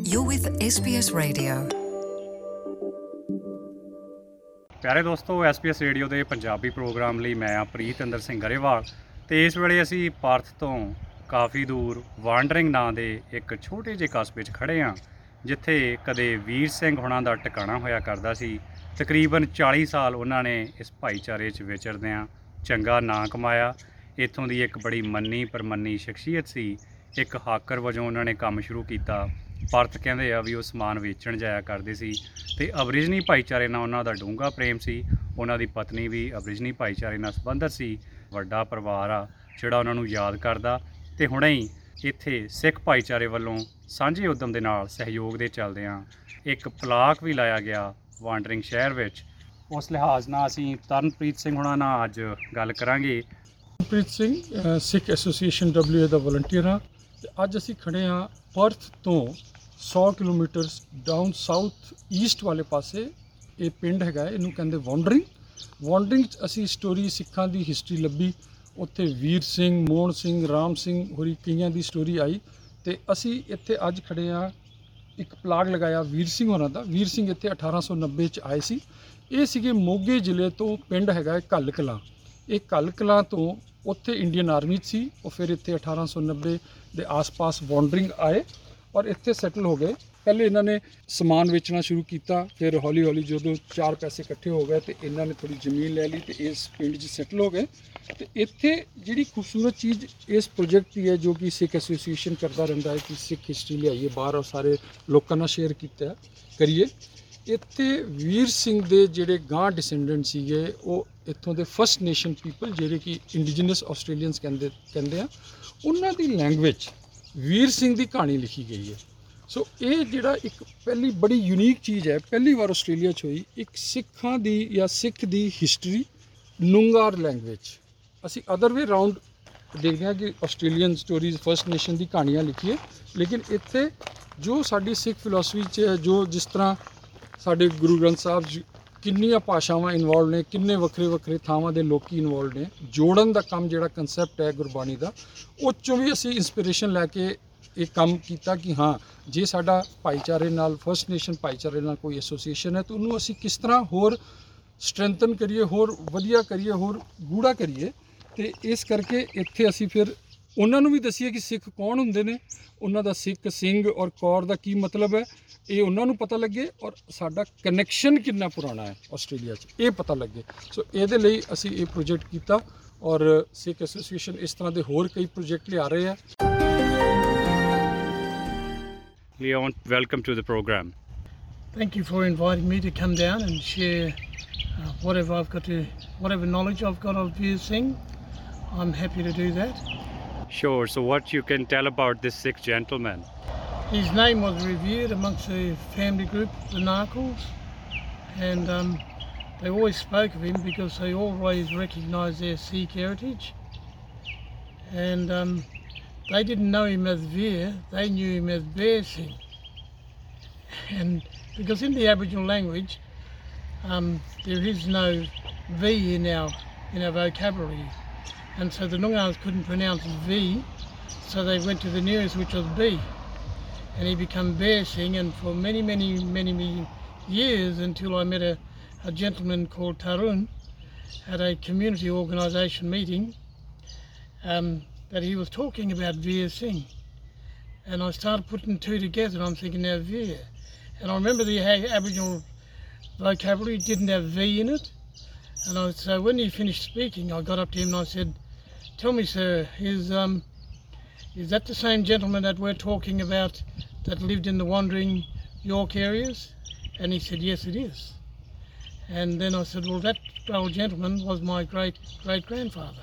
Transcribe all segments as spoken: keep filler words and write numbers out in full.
You're with S B S Radio. ਪਿਆਰੇ ਦੋਸਤੋ, S B S radio ਦੇ Punjabi programme ਲਈ ਮੈਂ ਆ ਪ੍ਰੀਤਿੰਦਰ ਸਿੰਘ ਗਰੇਵਾਲ ਅਤੇ ਇਸ ਵੇਲੇ ਅਸੀਂ ਪਰਥ ਤੋਂ ਕਾਫੀ ਦੂਰ ਵਾਂਡਰਿੰਗ ਨਾਂ ਦੇ ਇੱਕ ਛੋਟੇ ਜਿਹੇ ਕਸਬੇ 'ਚ ਖੜ੍ਹੇ ਹਾਂ, ਜਿੱਥੇ ਕਦੇ ਵੀਰ ਸਿੰਘ ਹੁਣਾਂ ਦਾ ਟਿਕਾਣਾ ਹੋਇਆ ਕਰਦਾ ਸੀ। ਤਕਰੀਬਨ ਚਾਲੀ ਸਾਲ ਉਹਨਾਂ ਨੇ ਇਸ ਭਾਈਚਾਰੇ 'ਚ ਵਿਚਰਦਿਆਂ ਚੰਗਾ ਨਾਂ ਕਮਾਇਆ। ਇੱਥੋਂ ਦੀ ਇੱਕ ਬੜੀ ਮੰਨੀ ਪਰਮੰਨੀ ਸ਼ਖਸੀਅਤ ਸੀ। ਇੱਕ ਹਾਕਰ ਵਜੋਂ ਉਹਨਾਂ ਨੇ ਕੰਮ ਸ਼ੁਰੂ ਕੀਤਾ। ਪਰਥ ਕਹਿੰਦੇ ਆ ਵੀ ਉਹ ਸਮਾਨ ਵੇਚਣ ਜਾਇਆ ਕਰਦੇ ਸੀ ਅਤੇ ਅਬਰੀਜਨੀ ਭਾਈਚਾਰੇ ਨਾਲ ਉਹਨਾਂ ਦਾ ਡੂੰਘਾ ਪ੍ਰੇਮ ਸੀ। ਉਹਨਾਂ ਦੀ ਪਤਨੀ ਵੀ ਅਬਰੀਜਨੀ ਭਾਈਚਾਰੇ ਨਾਲ ਸੰਬੰਧਿਤ ਸੀ। ਵੱਡਾ ਪਰਿਵਾਰ ਆ ਜਿਹੜਾ ਉਹਨਾਂ ਨੂੰ ਯਾਦ ਕਰਦਾ। ਅਤੇ ਹੁਣੇ ਹੀ ਇੱਥੇ ਸਿੱਖ ਭਾਈਚਾਰੇ ਵੱਲੋਂ ਸਾਂਝੇ ਉੱਦਮ ਦੇ ਨਾਲ ਸਹਿਯੋਗ ਦੇ ਚੱਲਦਿਆਂ ਇੱਕ ਪਲਾਕ ਵੀ ਲਾਇਆ ਗਿਆ ਵਾਂਡਰਿੰਗ ਸ਼ਹਿਰ ਵਿੱਚ। ਉਸ ਲਿਹਾਜ਼ ਨਾਲ ਅਸੀਂ ਤਰਨਪ੍ਰੀਤ ਸਿੰਘ ਹੁਣਾਂ ਨਾਲ ਅੱਜ ਗੱਲ ਕਰਾਂਗੇ। Taranpreet Singh Sikh association W A ਦਾ ਵਲੰਟੀਅਰ ਹਾਂ ਅਤੇ ਅੱਜ ਅਸੀਂ ਖੜ੍ਹੇ ਹਾਂ ਪਰਥ ਤੋਂ ਸੌ ਕਿਲੋਮੀਟਰ ਡਾਊਨ ਸਾਊਥ ਈਸਟ ਵਾਲੇ ਪਾਸੇ। ਇਹ ਪਿੰਡ ਹੈਗਾ, ਇਹਨੂੰ ਕਹਿੰਦੇ ਵਾਂਡਰਿੰਗ। ਵਾਂਡਰਿੰਗ 'ਚ ਅਸੀਂ ਸਟੋਰੀ ਸਿੱਖਾਂ ਦੀ ਹਿਸਟਰੀ ਲੱਭੀ। ਉੱਥੇ ਵੀਰ ਸਿੰਘ, ਮੋਹਨ ਸਿੰਘ, ਰਾਮ ਸਿੰਘ ਹੋਰੀ ਕਈਆਂ ਦੀ ਸਟੋਰੀ ਆਈ ਅਤੇ ਅਸੀਂ ਇੱਥੇ ਅੱਜ ਖੜ੍ਹੇ ਹਾਂ। ਇੱਕ ਪਲਾਗ ਲਗਾਇਆ ਵੀਰ ਸਿੰਘ ਹੋਰਾਂ ਦਾ। ਵੀਰ ਸਿੰਘ ਇੱਥੇ ਅਠਾਰਾਂ ਸੌ ਨੱਬੇ 'ਚ ਆਏ ਸੀ। ਇਹ ਸੀਗੇ ਮੋਗੇ ਜ਼ਿਲ੍ਹੇ ਤੋਂ ਪਿੰਡ ਹੈਗਾ ਘੱਲ ਕਲਾਂ। ਇਹ ਘੱਲ ਕਲਾਂ ਤੋਂ ਉੱਥੇ ਇੰਡੀਅਨ ਆਰਮੀ 'ਚ ਸੀ। ਉਹ ਫਿਰ ਇੱਥੇ ਅਠਾਰਾਂ ਸੌ ਨੱਬੇ ਦੇ ਆਸ-ਪਾਸ ਵਾਂਡਰਿੰਗ ਆਏ ਔਰ ਇੱਥੇ ਸੈਟਲ ਹੋ ਗਏ। ਪਹਿਲੇ ਇਹਨਾਂ ਨੇ ਸਮਾਨ ਵੇਚਣਾ ਸ਼ੁਰੂ ਕੀਤਾ, ਫਿਰ ਹੌਲੀ ਹੌਲੀ ਜਦੋਂ ਚਾਰ ਪੈਸੇ ਇਕੱਠੇ ਹੋ ਗਏ ਅਤੇ ਇਹਨਾਂ ਨੇ ਥੋੜ੍ਹੀ ਜ਼ਮੀਨ ਲੈ ਲਈ ਅਤੇ ਇਸ ਪਿੰਡ 'ਚ ਸੈਟਲ ਹੋ ਗਏ। ਅਤੇ ਇੱਥੇ ਜਿਹੜੀ ਖੂਬਸੂਰਤ ਚੀਜ਼ ਇਸ ਪ੍ਰੋਜੈਕਟ ਦੀ ਹੈ, ਜੋ ਕਿ ਸਿੱਖ ਐਸੋਸੀਏਸ਼ਨ ਕਰਦਾ ਰਹਿੰਦਾ ਹੈ ਕਿ ਸਿੱਖ ਹਿਸਟਰੀ ਲਿਆਈਏ ਬਾਹਰ ਔਰ ਸਾਰੇ ਲੋਕਾਂ ਨਾਲ ਸ਼ੇਅਰ ਕੀਤਾ ਕਰੀਏ। ਇੱਥੇ ਵੀਰ ਸਿੰਘ ਦੇ ਜਿਹੜੇ ਗਾਂ ਡਿਸੈਂਡੈਂਟ ਸੀਗੇ, ਉਹ ਇੱਥੋਂ ਦੇ ਫਸਟ ਨੇਸ਼ਨ ਪੀਪਲ ਜਿਹੜੇ ਕਿ ਇੰਡੀਜੀਨਸ ਆਸਟ੍ਰੇਲੀਅਨਸ ਕਹਿੰਦੇ ਕਹਿੰਦੇ ਆ, ਉਹਨਾਂ ਦੀ ਲੈਂਗੁਏਜ ਵੀਰ ਸਿੰਘ ਦੀ ਕਹਾਣੀ ਲਿਖੀ ਗਈ ਹੈ। ਸੋ ਇਹ ਜਿਹੜਾ ਇੱਕ ਪਹਿਲੀ ਬੜੀ ਯੂਨੀਕ ਚੀਜ਼ ਹੈ, ਪਹਿਲੀ ਵਾਰ ਆਸਟ੍ਰੇਲੀਆ 'ਚ ਹੋਈ, ਇੱਕ ਸਿੱਖਾਂ ਦੀ ਜਾਂ ਸਿੱਖ ਦੀ ਹਿਸਟਰੀ ਨੂੰਗਾਰ ਲੈਂਗੁਏਜ। ਅਸੀਂ ਅਦਰ ਵੇ ਰਾਊਂਡ ਦੇਖਦੇ ਹਾਂ ਕਿ ਆਸਟ੍ਰੇਲੀਅਨ ਸਟੋਰੀਜ਼ ਫਸਟ ਨੇਸ਼ਨ ਦੀ ਕਹਾਣੀਆਂ ਲਿਖੀਏ, ਲੇਕਿਨ ਇੱਥੇ ਜੋ ਸਾਡੀ ਸਿੱਖ ਫਿਲਾਸਫੀ 'ਚ ਹੈ, ਜੋ ਜਿਸ ਤਰ੍ਹਾਂ ਸਾਡੇ ਗੁਰੂ ਗ੍ਰੰਥ ਸਾਹਿਬ ਜੀ ਕਿੰਨੀਆਂ ਭਾਸ਼ਾਵਾਂ ਇਨਵੋਲਵ ਨੇ, ਕਿੰਨੇ ਵੱਖਰੇ ਵੱਖਰੇ ਥਾਵਾਂ ਦੇ ਲੋਕ ਇਨਵੋਲਵ ਨੇ, ਜੋੜਨ ਦਾ ਕੰਮ ਜਿਹੜਾ ਕੰਸੈਪਟ ਹੈ ਗੁਰਬਾਣੀ ਦਾ, ਉਹ 'ਚੋਂ ਵੀ ਅਸੀਂ ਇੰਸਪੀਰੇਸ਼ਨ ਲੈ ਕੇ ਇਹ ਕੰਮ ਕੀਤਾ ਕਿ ਹਾਂ, ਜੇ ਸਾਡਾ ਭਾਈਚਾਰੇ ਨਾਲ ਫਸਟ ਨੇਸ਼ਨ ਭਾਈਚਾਰੇ ਨਾਲ ਕੋਈ ਐਸੋਸੀਏਸ਼ਨ ਹੈ ਤਾਂ ਉਹਨੂੰ ਅਸੀਂ ਕਿਸ ਤਰ੍ਹਾਂ ਹੋਰ ਸਟਰੈਂਥਨ ਕਰੀਏ, ਹੋਰ ਵਧੀਆ ਕਰੀਏ, ਹੋਰ ਗੂੜਾ ਕਰੀਏ। ਅਤੇ ਇਸ ਕਰਕੇ ਇੱਥੇ ਅਸੀਂ ਫਿਰ ਉਹਨਾਂ ਨੂੰ ਵੀ ਦੱਸੀਏ ਕਿ ਸਿੱਖ ਕੌਣ ਹੁੰਦੇ ਨੇ, ਉਹਨਾਂ ਦਾ ਸਿੱਖ, ਸਿੰਘ ਔਰ ਕੌਰ ਦਾ ਕੀ ਮਤਲਬ ਹੈ, ਇਹ ਉਹਨਾਂ ਨੂੰ ਪਤਾ ਲੱਗੇ ਔਰ ਸਾਡਾ ਕਨੈਕਸ਼ਨ ਕਿੰਨਾ ਪੁਰਾਣਾ ਹੈ ਆਸਟ੍ਰੇਲੀਆ 'ਚ, ਇਹ ਪਤਾ ਲੱਗੇ। ਸੋ ਇਹਦੇ ਲਈ ਅਸੀਂ ਇਹ ਪ੍ਰੋਜੈਕਟ ਕੀਤਾ ਔਰ ਸਿੱਖ ਐਸੋਸੀਏਸ਼ਨ ਇਸ ਤਰ੍ਹਾਂ ਦੇ ਹੋਰ ਕਈ ਪ੍ਰੋਜੈਕਟ ਲਿਆ ਰਹੇ ਆ। Leon, welcome to the program. Thank you for inviting me to come down and share uh, whatever I've got to, whatever knowledge I've got of Veer Singh. I'm happy to do that. Sure. So what you can tell about this Sikh gentleman? His name was revered amongst the family group, the Narkles, and um, they always spoke of him because they always recognised their Sikh heritage. And um, they didn't know him as Veer, they knew him as Bear Singh. And because in the Aboriginal language, um, there is no V in our, in our vocabulary. And so the Noongars couldn't pronounce V, so they went to the nearest, which was B. And he became Bear Singh, and for many, many, many, many years, until I met a, a gentleman called Tarun at a community organisation meeting, um, that he was talking about Veer Singh. And I started putting two together, and I'm thinking, now Veer. And I remember the Aboriginal vocabulary didn't have V in it. And I, so when he finished speaking, I got up to him and I said, tell me, sir, is, um, is that the same gentleman that we're talking about that lived in the wandering York areas? And he said, yes, it is. And then I said, well, that old gentleman was my great great grandfather.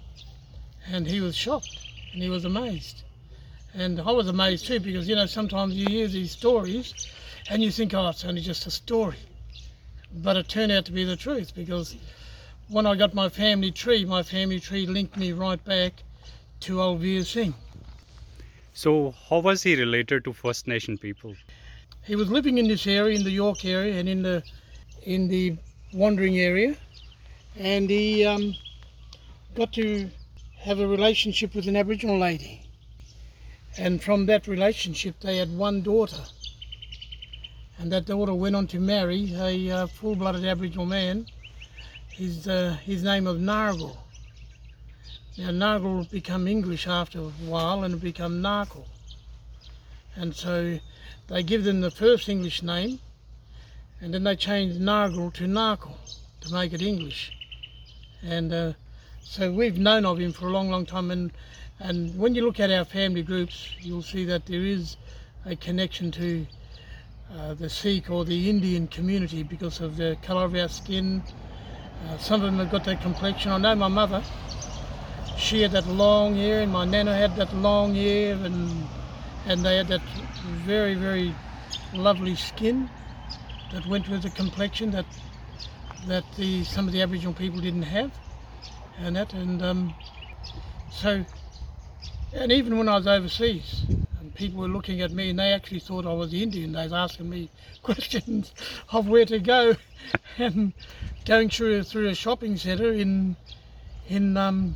And he was shocked and he was amazed. And I was amazed too, because, you know, sometimes you hear these stories and you think, oh, it's only just a story. But it turned out to be the truth, because when I got my family tree, my family tree linked me right back to old Veer Singh. So how was he related to First Nation people? He was living in this area, in the York area and in the in the wandering area, and he um, got to have a relationship with an Aboriginal lady. And from that relationship, they had one daughter. And that daughter went on to marry a uh, full-blooded Aboriginal man. His, uh, his name was Nargle. Now, Nargle would become English after a while and it become Narkle. And so they give them the first English name, and then they changed Nargle to Narkle to make it English. And uh, so we've known of him for a long, long time. And, and when you look at our family groups, you'll see that there is a connection to uh, the Sikh or the Indian community because of the colour of our skin. Uh, some of them have got that complexion. I know my mother, she had that long hair, and my nana had that long hair, and and they had that very, very lovely skin that went with the complexion that that the some of the Aboriginal people didn't have, and that and um, so and even when I was overseas, and people were looking at me and they actually thought I was Indian. They was asking me questions of where to go, and going through through a shopping centre in in um,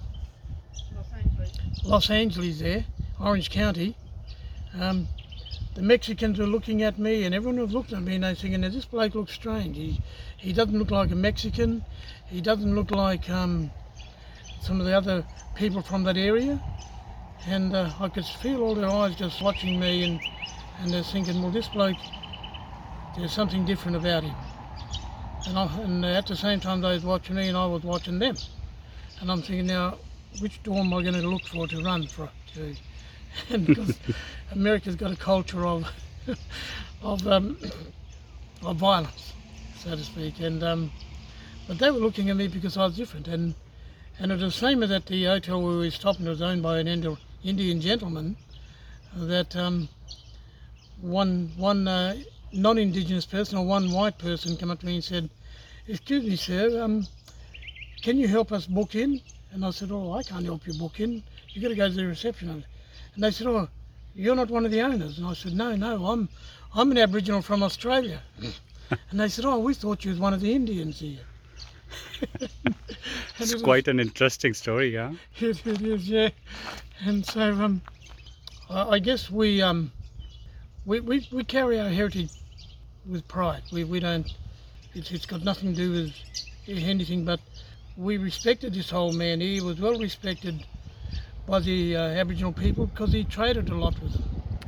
Los Angeles there, Orange County. Um, the Mexicans were looking at me, and everyone was looking at me and they were thinking, now this bloke looks strange. He he doesn't look like a Mexican. He doesn't look like um, some of the other people from that area. And uh, I could feel all their eyes just watching me, and, and they're thinking, well, this bloke, there's something different about him. And, I, and at the same time they was watching me and I was watching them. And I'm thinking, now, which door am I going to look for to run for? To, and because America's got a culture of of um, of violence, so to speak. And um, but they were looking at me because I was different. And and it was the same as at the hotel where we were stopping. It was owned by an Indo- Indian gentleman. That um, one one uh, non-Indigenous person or one white person came up to me and said, "Excuse me, sir, um, can you help us book in?" And I said, "Oh, I can't help you book in. You got to go to the reception." And they said, "Oh, you're not one of the owners?" And I said, "No, no, I'm I'm an Aboriginal from Australia." And they said, "Oh, we thought you was one of the Indians here." It's it quite an interesting story, yeah. It, it is, yeah. And so um, I, I guess we um we, we we carry our heritage with pride. We we don't. It's it's got nothing to do with anything, but we respected this old man. He was well respected by the uh, Aboriginal people because he traded a lot with them,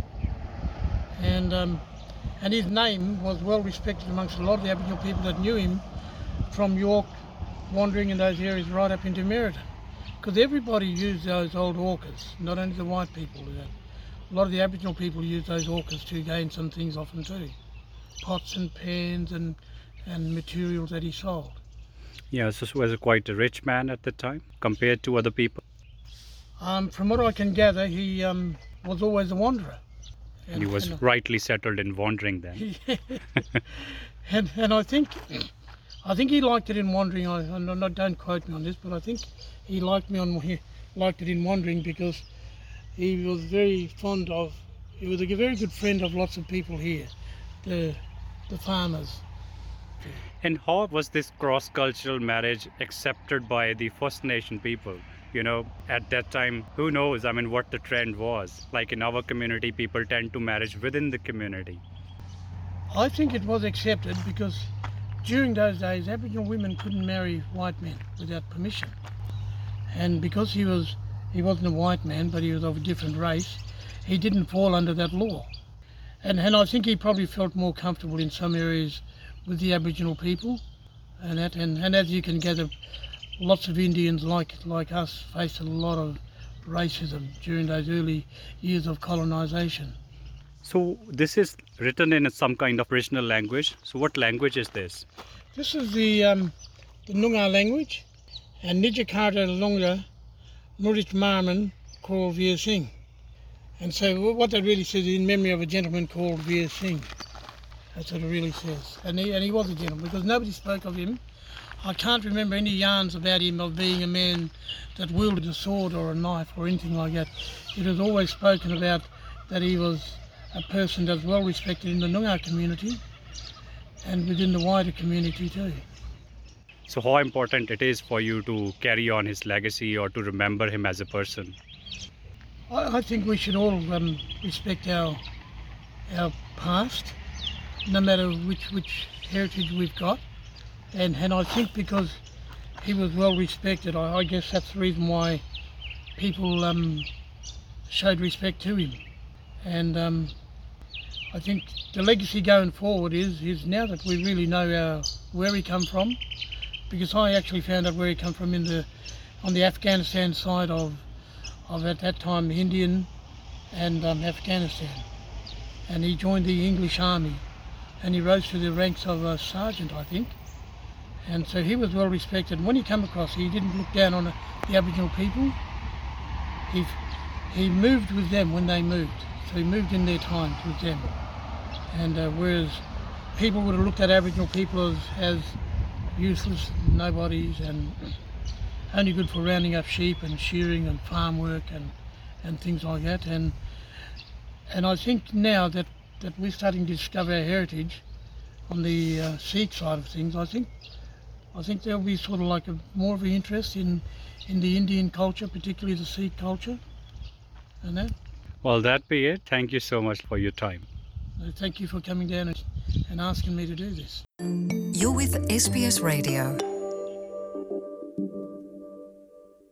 and um, and his name was well respected amongst a lot of the Aboriginal people that knew him from York, wandering in those areas right up into Merredin, because everybody used those old orcas, not only the white people. A lot of the Aboriginal people used those orcas to gain some things off them too, pots and pans and and materials that he sold. Yeah, so he was a quite a rich man at the time compared to other people. Um, from what I can gather, he um, was always a wanderer. And he was and, rightly settled in wandering then. and and I think I think he liked it in wandering. I, I no, don't quote me on this, but I think he liked me on he liked it in wandering because he was very fond of. He was a very good friend of lots of people here, the the farmers. And how was this cross-cultural marriage accepted by the First Nation people? You know, at that time, who knows, I mean, what the trend was. Like in our community, people tend to marry within the community. I think it was accepted because during those days, Aboriginal women couldn't marry white men without permission. And because he was, he wasn't a white man, but he was of a different race, he didn't fall under that law. And, and I think he probably felt more comfortable in some areas with the Aboriginal people, and that, and, and as you can gather, lots of Indians like like us faced a lot of racism during those early years of colonisation. So this is written in some kind of original language. So what language is this? This is the um, the Noongar language, and Nijakarta Lunga Murich Marman called Veer Singh. And so what that really says is in memory of a gentleman called Veer Singh. That's what it really says. And he, and he was a gentleman because nobody spoke of him. I can't remember any yarns about him of being a man that wielded a sword or a knife or anything like that. It was always spoken about that he was a person that's well respected in the Noongar community and within the wider community too. So how important it is for you to carry on his legacy or to remember him as a person? I, I think we should all um, respect our our past, no matter which which heritage we've got, and and I think because he was well respected, I, I guess that's the reason why people um, showed respect to him, and um, I think the legacy going forward is is now that we really know our where he come from, because I actually found out where he come from in the on the Afghanistan side of of at that time Indian and um, Afghanistan, and he joined the English Army, and he rose to the ranks of a sergeant, I think, and so he was well respected. And when he came across, he didn't look down on the Aboriginal people. He he moved with them when they moved, so he moved in their times with them. And uh, whereas people would have looked at Aboriginal people as, as useless nobodies and only good for rounding up sheep and shearing and farm work and, and things like that. And and I think now that, that we're starting to discover our heritage on the uh, Sikh side of things, I think I think there'll be sort of like a more of an interest in, in the Indian culture, particularly the Sikh culture and that. Well, that be it. Thank you so much for your time. So thank you for coming down and, and asking me to do this. You're with S B S Radio.